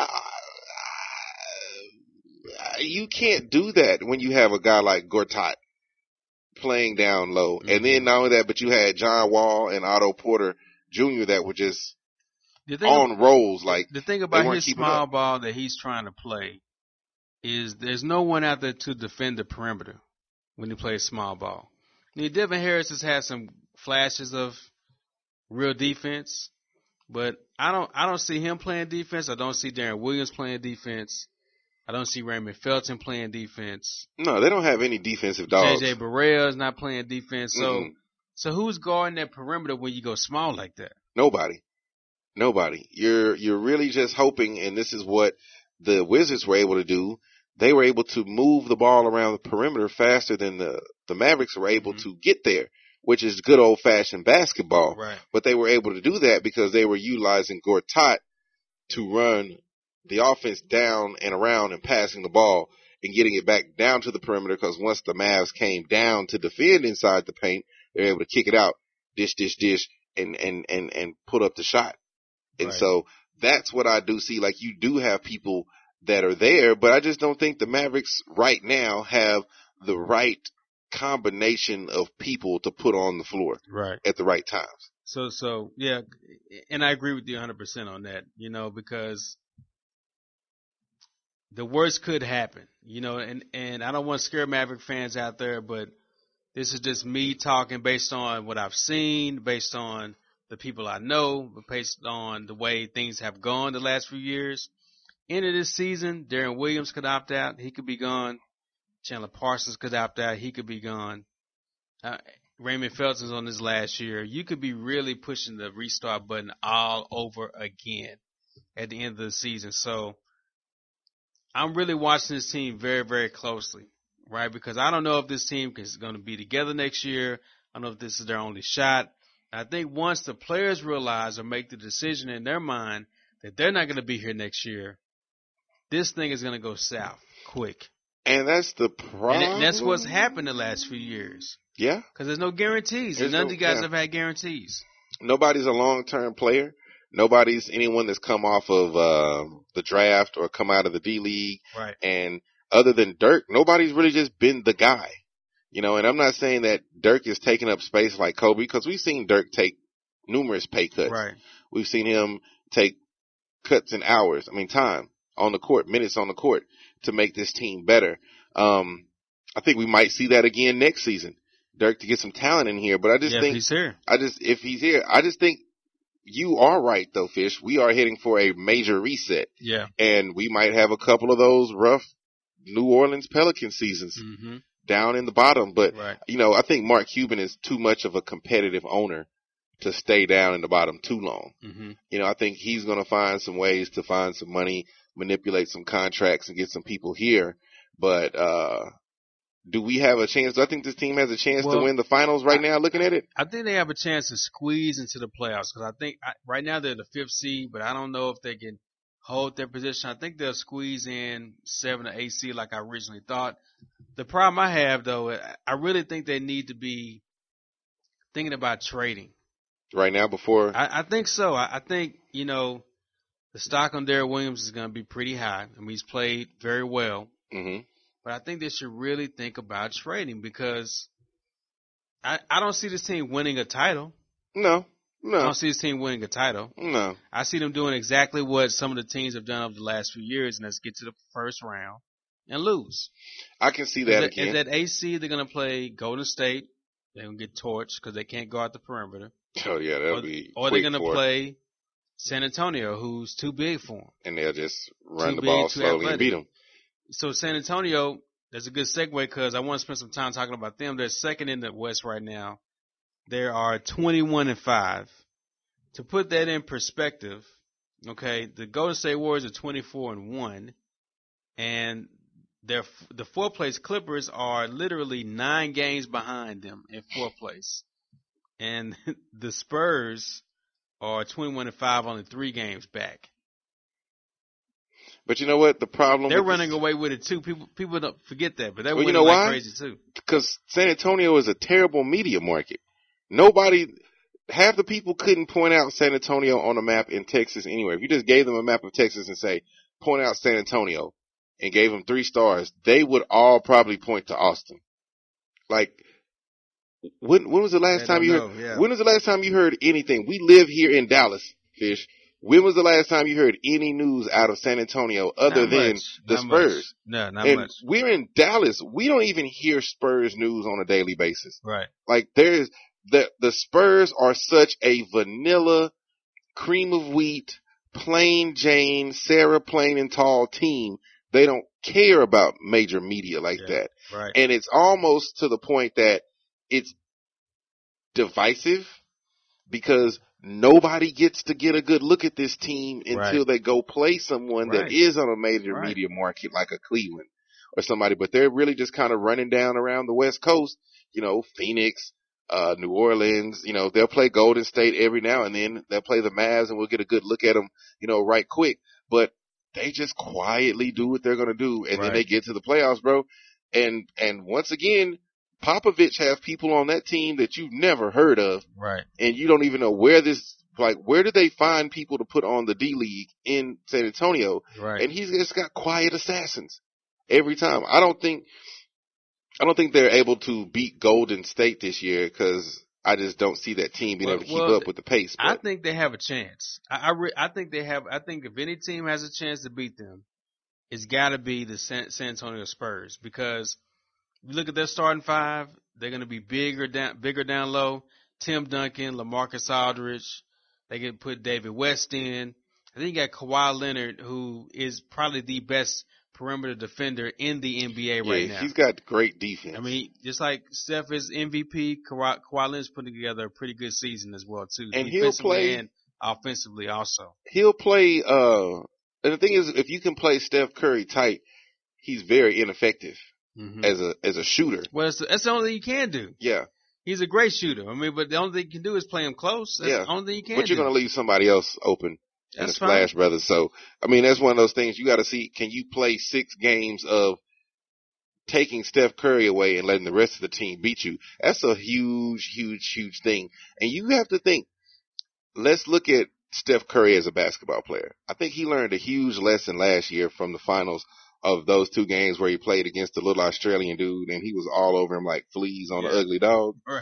You can't do that when you have a guy like Gortat playing down low. Mm-hmm. And then not only that, but you had John Wall and Otto Porter Jr. that were just on rolls. Like, the thing about his small up. ball that he's trying to play is there's no one out there to defend the perimeter when he plays small ball. I mean, Devin Harris has had some flashes of real defense, but I don't see him playing defense. I don't see Darren Williams playing defense. I don't see Raymond Felton playing defense. No, they don't have any defensive dogs. JJ Barea is not playing defense. So who's guarding that perimeter when you go small like that? Nobody. You're really just hoping, and this is what the Wizards were able to do. They were able to move the ball around the perimeter faster than the Mavericks were able to get there, which is good old-fashioned basketball. Right. But they were able to do that because they were utilizing Gortat to run the offense down and around and passing the ball and getting it back down to the perimeter, because once the Mavs came down to defend inside the paint, they were able to kick it out, dish, and put up the shot. And so that's what I do see. Like, you do have people that are there, but I just don't think the Mavericks right now have the right combination of people to put on the floor at the right times. So yeah, and I agree with you 100% on that, because the worst could happen, and I don't want to scare Maverick fans out there, but this is just me talking based on what I've seen, based on the people I know, but based on the way things have gone the last few years. End of this season, Darren Williams could opt out. He could be gone. Chandler Parsons could opt out. He could be gone. Raymond Felton's on his last year. You could be really pushing the restart button all over again at the end of the season. So I'm really watching this team very, very closely, right? Because I don't know if this team is going to be together next year. I don't know if this is their only shot. I think once the players realize or make the decision in their mind that they're not going to be here next year, this thing is going to go south quick. And that's the problem. And that's what's happened the last few years. Yeah. Because there's no guarantees. None of the guys have had guarantees. Nobody's a long-term player. Nobody's anyone that's come off of the draft or come out of the D-League. Right. And other than Dirk, nobody's really just been the guy. And I'm not saying that Dirk is taking up space like Kobe, because we've seen Dirk take numerous pay cuts. Right. We've seen him take cuts in hours, time on the court, minutes on the court to make this team better. I think we might see that again next season. Dirk to get some talent in here, but I just think if he's here. If he's here, I just think you are right though, Fish. We are heading for a major reset. Yeah. And we might have a couple of those rough New Orleans Pelican seasons down in the bottom. But, I think Mark Cuban is too much of a competitive owner to stay down in the bottom too long. I think he's going to find some ways to find some money, manipulate some contracts, and get some people here. But do we have a chance? Do I think this team has a chance to win the finals right now, looking at it? I think they have a chance to squeeze into the playoffs, because I think right now they're the 5th seed, but I don't know if they can hold their position. I think they'll squeeze in 7 or 8 seed like I originally thought. The problem I have, though, I really think they need to be thinking about trading. Right now before? I think so. I think, the stock on Darren Williams is going to be pretty high. I mean, he's played very well. Mm-hmm. but I think they should really think about trading because I don't see this team winning a title. No. I don't see this team winning a title. No. I see them doing exactly what some of the teams have done over the last few years, and that's get to the first round and lose. I can see that again. Is that AC, they're going to play Golden State. They're going to get torched because they can't go out the perimeter. Oh, yeah, that'll be Or they're going to play San Antonio, who's too big for them. And they'll just run the ball slowly and beat them. So San Antonio, that's a good segue because I want to spend some time talking about them. They're second in the West right now. There are 21-5. To put that in perspective, okay, the Golden State Warriors are 24-1, and the fourth place Clippers are literally 9 games behind them in fourth place, and the Spurs are 21-5, only 3 games back. But you know what? The problem they're running away with it too. People don't forget that, but they're winning like crazy too. Because San Antonio is a terrible media market. Half the people couldn't point out San Antonio on a map in Texas anywhere. If you just gave them a map of Texas and say, point out San Antonio, and gave them 3 stars, they would all probably point to Austin. Like, when was the last time you heard? Yeah. When was the last time you heard anything? We live here in Dallas, Fish. When was the last time you heard any news out of San Antonio other than the Spurs? No, not and much. We're in Dallas. We don't even hear Spurs news on a daily basis. Right. Like there's the Spurs are such a vanilla, cream of wheat, plain Jane, Sarah plain and tall team. They don't care about major media like that. Right. And it's almost to the point that it's divisive because nobody gets to get a good look at this team until they go play someone that is on a major media market like a Cleveland or somebody. But they're really just kind of running down around the West Coast, Phoenix, New Orleans, they'll play Golden State every now and then. They'll play the Mavs and we'll get a good look at them, right quick. But they just quietly do what they're going to do. And then they get to the playoffs, bro. And once again, Popovich has people on that team that you've never heard of. Right. And you don't even know where did they find people to put on the D League in San Antonio? Right. And he's just got quiet assassins every time. I don't think they're able to beat Golden State this year because I just don't see that team being able to keep up with the pace. But I think they have a chance. I think they have. I think if any team has a chance to beat them, it's got to be the San Antonio Spurs because you look at their starting 5, they're going to be bigger down low. Tim Duncan, LaMarcus Aldridge. They can put David West in. I think you got Kawhi Leonard, who is probably the best perimeter defender in the NBA right now. Yeah, he's got great defense. I mean, just like Steph is MVP, Kawhi Leonard's putting together a pretty good season as well too. And he'll play and offensively also. He'll play. And the thing is, if you can play Steph Curry tight, he's very ineffective as a shooter. Well, that's the only thing you can do. Yeah. He's a great shooter. I mean, but the only thing you can do is play him close. That's the only thing you can do. But you're going to leave somebody else open in the Splash Brothers. So, I mean, that's one of those things you got to see. Can you play 6 games of taking Steph Curry away and letting the rest of the team beat you? That's a huge, huge, huge thing. And you have to think, let's look at Steph Curry as a basketball player. I think he learned a huge lesson last year from the finals of those 2 games where he played against the little Australian dude and he was all over him like fleas on an ugly dog. Right.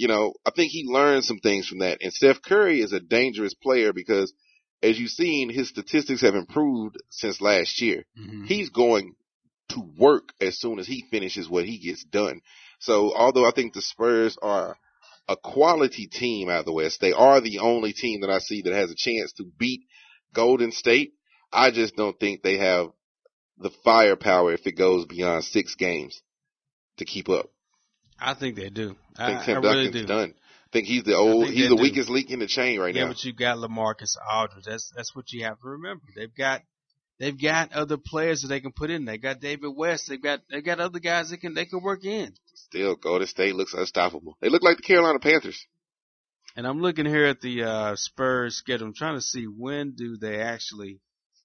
I think he learned some things from that. And Steph Curry is a dangerous player because, as you've seen, his statistics have improved since last year. He's going to work as soon as he finishes what he gets done. So, although I think the Spurs are a quality team out of the West, they are the only team that I see that has a chance to beat Golden State. I just don't think they have the firepower if it goes beyond 6 games to keep up. I think they do. I think Tim Duncan's really done. I think he's the weakest link in the chain right now. Yeah, but you got LaMarcus Aldridge. That's what you have to remember. They've got other players that they can put in. They got David West. They got other guys they can work in. Still, Golden State looks unstoppable. They look like the Carolina Panthers. And I'm looking here at the Spurs schedule. I'm trying to see when do they actually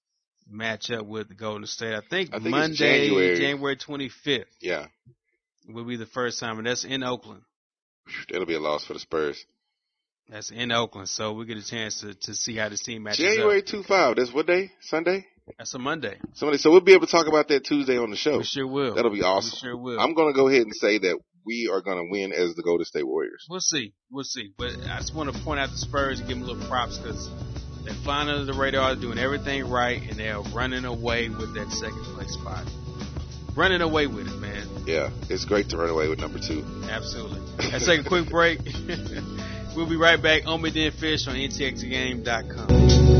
match up with the Golden State. I think Monday, January 25th. Yeah. Will be the first time, and that's in Oakland. That'll be a loss for the Spurs. That's in Oakland, so we get a chance to see how this team matches January up. January 25. That's what day? Sunday? That's a Monday. So we'll be able to talk about that Tuesday on the show. We sure will. That'll be awesome. We sure will. I'm going to go ahead and say that we are going to win as the Golden State Warriors. We'll see. But I just want to point out the Spurs and give them a little props because they're flying under the radar, doing everything right, and they're running away with that second place spot. Running away with it, man. Yeah, it's great to run away with number 2. Absolutely. Let's take a quick break. We'll be right back. Omi D and Fish on ntxgame.com.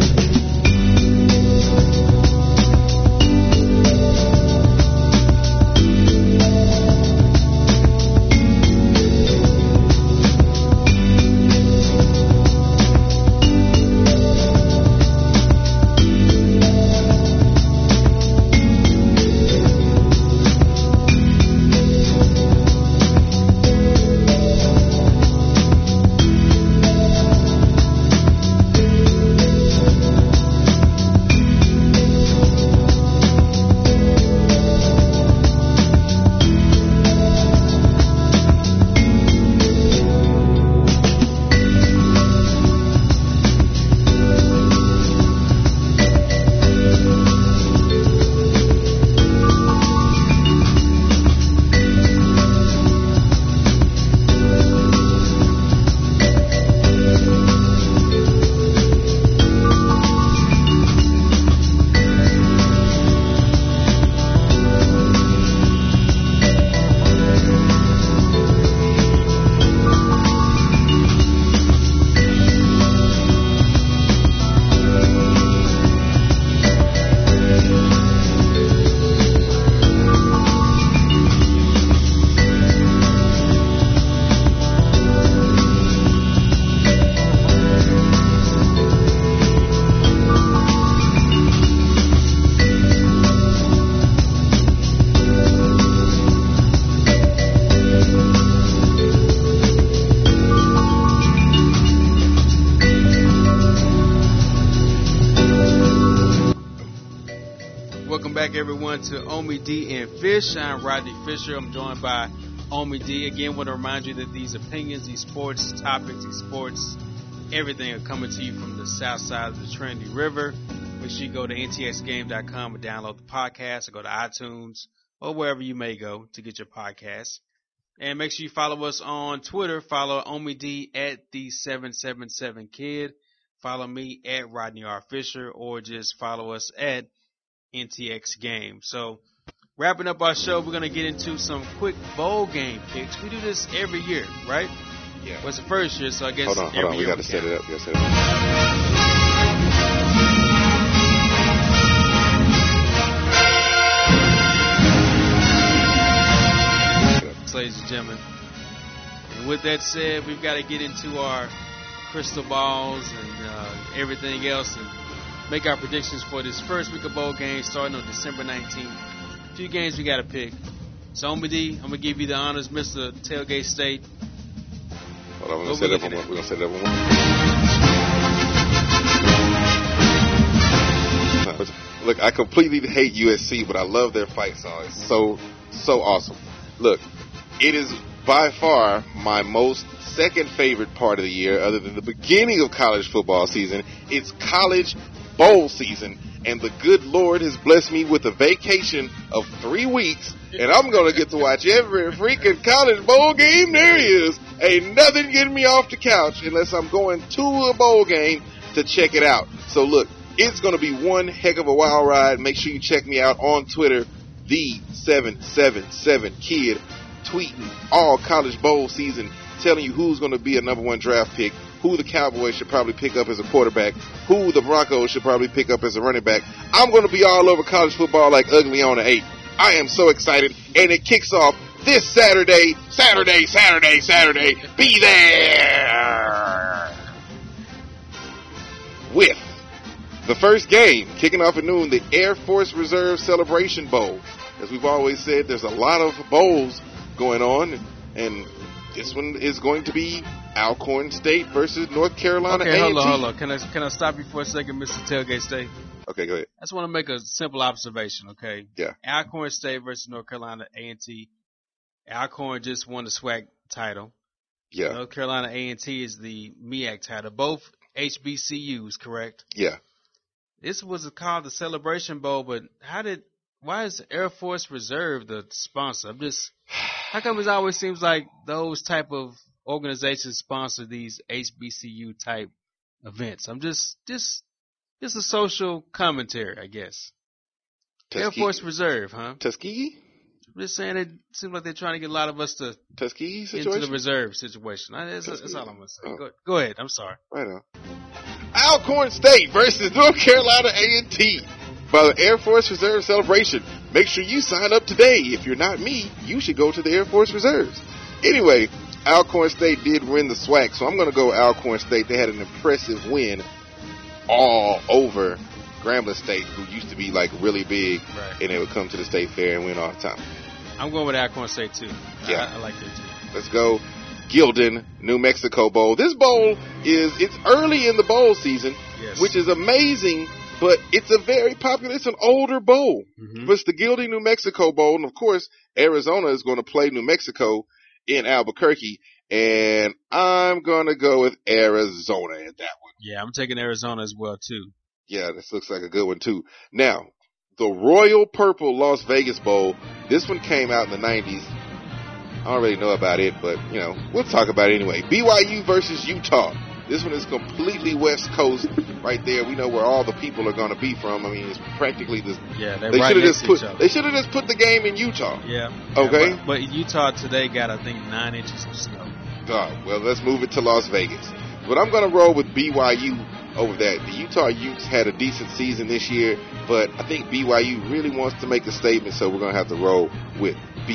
Everyone to Omi D and Fish. I'm Rodney Fisher. I'm joined by Omi D. Again, want to remind you that these opinions, these sports topics, these sports, everything are coming to you from the south side of the Trinity River. Make sure you go to ntxgame.com and download the podcast, or go to iTunes or wherever you may go to get your podcast. And make sure you follow us on Twitter. Follow Omi D at the777kid. Follow me at Rodney R. Fisher, or just follow us at NTX Game. So, wrapping up our show, we're going to get into some quick bowl game picks. We do this every year, right? Yeah. Well, it's the first year, so I guess Hold on. We got to set it up. Ladies and gentlemen. And with that said, we've got to get into our crystal balls and everything else and make our predictions for this first week of bowl games starting on December 19th. A few games we got to pick. So, Omi D, I'm going to give you the honors, Mr. Tailgate State. Hold on, we're going to set it up one more. Look, I completely hate USC, but I love their fight song. It's so awesome. Look, it is by far my second favorite part of the year, other than the beginning of college football season. It's college bowl season, and the good Lord has blessed me with a vacation of 3 weeks, and I'm going to get to watch every freaking college bowl game there is. Ain't nothing getting me off the couch unless I'm going to a bowl game to check it out. So look, it's going to be one heck of a wild ride. Make sure you check me out on Twitter, the777kid, tweeting all college bowl season, telling you who's going to be a number 1 draft pick, who the Cowboys should probably pick up as a quarterback, who the Broncos should probably pick up as a running back. I'm going to be all over college football like Ugly on the 8th. I am so excited, and it kicks off this Saturday. Be there with the first game kicking off at noon, the Air Force Reserve Celebration Bowl. As we've always said, there's a lot of bowls going on, and this one is going to be Alcorn State versus North Carolina A&T. Hold on. Can I stop you for a second, Mr. Tailgate State? Okay, go ahead. I just want to make a simple observation, okay? Yeah. Alcorn State versus North Carolina A&T. Alcorn just won the SWAC title. Yeah. North Carolina A&T is the MEAC title. Both HBCUs, correct? Yeah. this was called the Celebration Bowl, but why is Air Force Reserve the sponsor? How come it always seems like those type of organizations sponsor these HBCU type events? I'm just a social commentary, I guess. Air Force Reserve, huh? Tuskegee? I'm just saying it seems like they're trying to get a lot of us to Tuskegee situation? into the reserve situation. That's all I'm going to say. Oh. Go ahead. I'm sorry. Right on. Alcorn State versus North Carolina A&T by the Air Force Reserve Celebration. Make sure you sign up today. If you're not me, you should go to the Air Force Reserves. Anyway, Alcorn State did win the SWAC, so I'm going to go Alcorn State. They had an impressive win all over Grambling State, who used to be like really big, right, and they would come to the state fair and win all the time. I'm going with Alcorn State too. Yeah, I like that too. Let's go Gildan, New Mexico Bowl. This bowl it's early in the bowl season, yes, which is amazing, but it's a very popular, it's an older bowl. Mm-hmm. It's the Gildan, New Mexico Bowl, and of course, Arizona is going to play New Mexico in Albuquerque, and I'm going to go with Arizona in that one. Yeah, I'm taking Arizona as well too. Yeah, this looks like a good one too. Now, the Royal Purple Las Vegas Bowl, this one came out in the 90s. I don't really know about it, but, we'll talk about it anyway. BYU versus Utah. This one is completely West Coast right there. We know where all the people are going to be from. I mean, it's practically this. Yeah, they're right next to each other. They should have just put the game in Utah. Yeah. Okay. But Utah today got, I think, 9 inches of snow. Oh, well, let's move it to Las Vegas. But I'm going to roll with BYU over that. The Utah Utes had a decent season this year, but I think BYU really wants to make a statement, so we're going to have to roll with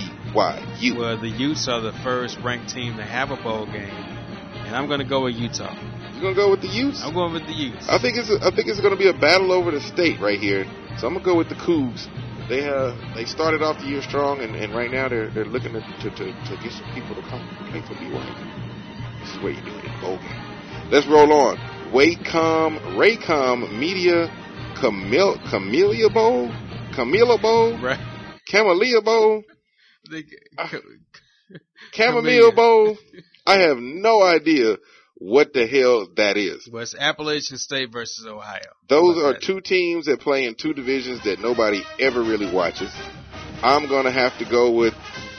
BYU. Well, the Utes are the first ranked team to have a bowl game, and I'm going to go with Utah. You're going to go with the Utes? I'm going with the Utes. I think it's going to be a battle over the state right here, so I'm going to go with the Cougs. They started off the year strong, and right now they're looking to get some people to come play for BYU. This is what you do in a bowl game. Let's roll on. Raycom Media Camellia Bowl? Right. Camellia Bowl? Chamomile Bowl? I have no idea what the hell that is. Well, it's Appalachian State versus Ohio. Those are two teams that play in two divisions that nobody ever really watches. I'm going to have to go with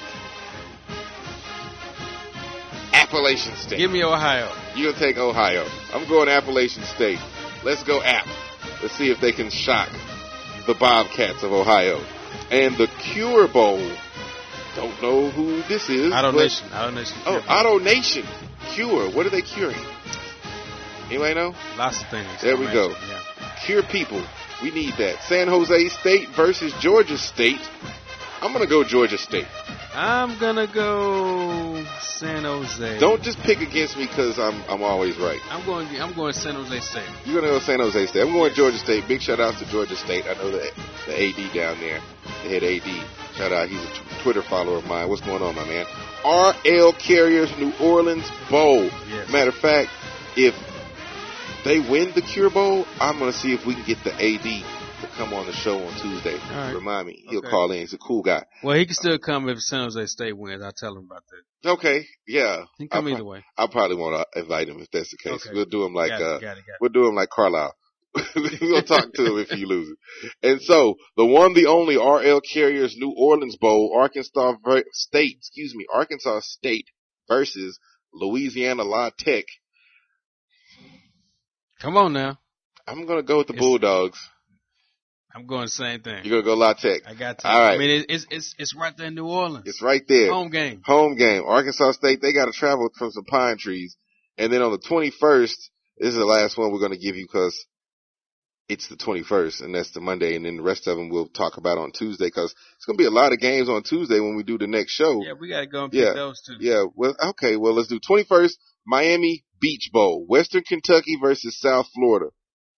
Appalachian State. Give me Ohio. You're going to take Ohio. I'm going Appalachian State. Let's go App. Let's see if they can shock the Bobcats of Ohio. And the Cure Bowl. Don't know who this is. Auto Nation. Oh, Auto Nation. Cure. What are they curing? Anybody know? Lots of things. There we go. Yeah. Cure people. We need that. San Jose State versus Georgia State. I'm going to go Georgia State. I'm going to go San Jose. Don't just pick against me because I'm always right. I'm going San Jose State. You're going to go San Jose State. I'm going Georgia State. Big shout out to Georgia State. I know the AD down there, the head AD. Shout out. He's a Twitter follower of mine. What's going on, my man? RL Carriers New Orleans Bowl. Yes. Matter of fact, if they win the Cure Bowl, I'm going to see if we can get the AD to come on the show on Tuesday. Right. Remind me. He'll call in. He's a cool guy. Well, he can still come if San Jose State wins. I'll tell him about that. Okay. Yeah. He can come either way. I probably want to invite him if that's the case. Okay. We'll do him like Got it. we'll do him like Carlisle. We'll talk to him if he loses. And so the only RL Carriers New Orleans Bowl, Arkansas State versus Louisiana La Tech. Come on now. I'm gonna go with the Bulldogs. I'm going the same thing. You're gonna go La Tech. I got to. All right. I mean, it's right there in New Orleans. It's right there. Home game. Arkansas State, they got to travel from some pine trees. And then on the 21st, this is the last one we're going to give you because it's the 21st, and that's the Monday. And then the rest of them we'll talk about on Tuesday because it's going to be a lot of games on Tuesday when we do the next show. Yeah, we got to go and pick those two. Yeah, well, okay. Well, let's do 21st, Miami Beach Bowl, Western Kentucky versus South Florida.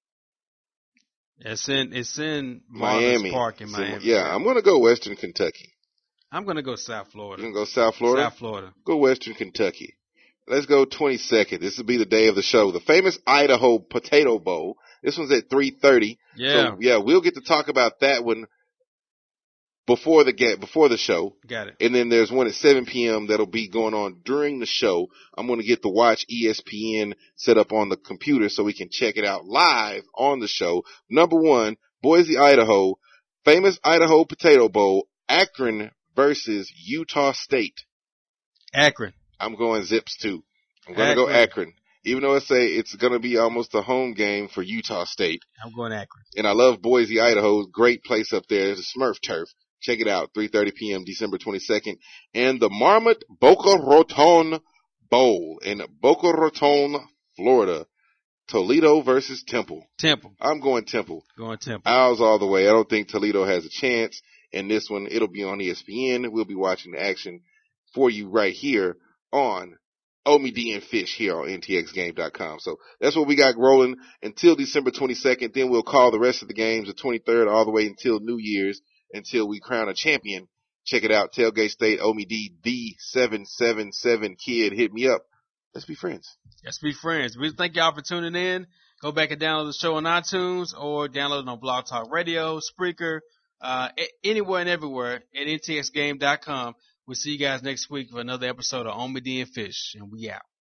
It's in Miami. Marlins Park in Miami. Yeah, I'm going to go Western Kentucky. I'm going to go South Florida. You're going to go South Florida? South Florida. Go Western Kentucky. Let's go 22nd. This will be the day of the show. The famous Idaho Potato Bowl. This one's at 3:30. Yeah. So, yeah, we'll get to talk about that one before the show. Got it. And then there's one at 7 p.m. that'll be going on during the show. I'm going to get the Watch ESPN set up on the computer so we can check it out live on the show. Number 1, Boise, Idaho, famous Idaho Potato Bowl, Akron versus Utah State. Akron. I'm going Zips too. I'm going to go Akron. Even though it's going to be almost a home game for Utah State. I'm going Akron. And I love Boise, Idaho. Great place up there. It's a Smurf turf. Check it out. 3:30 p.m. December 22nd. And the Marmot Boca Raton Bowl in Boca Raton, Florida. Toledo versus Temple. Temple. I'm going Temple. Going Temple. Owls all the way. I don't think Toledo has a chance. And this one, it'll be on ESPN. We'll be watching the action for you right here on Omi D and Fish here on ntxgame.com. So that's what we got rolling until December 22nd. Then we'll call the rest of the games, the 23rd, all the way until New Year's, until we crown a champion. Check it out. Tailgate State, Omi D, the 777 kid. Hit me up. Let's be friends. Let's be friends. We thank y'all for tuning in. Go back and download the show on iTunes or download it on Blog Talk Radio, Spreaker, anywhere and everywhere at ntxgame.com. We'll see you guys next week for another episode of Omi D and Fish, and we out.